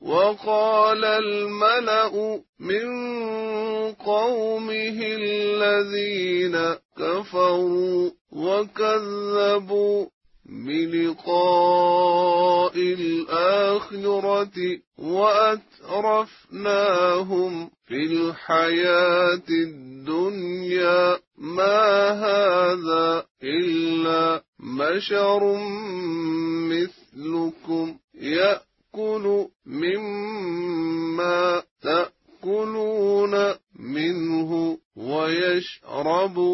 وقال الملأ من قومه الذين كفروا وكذبوا بلقاء الآخرة وأترفناهم في الحياة الدنيا ما هذا إلا بشر مثلكم يأكل مما تأكلون منه ويشرب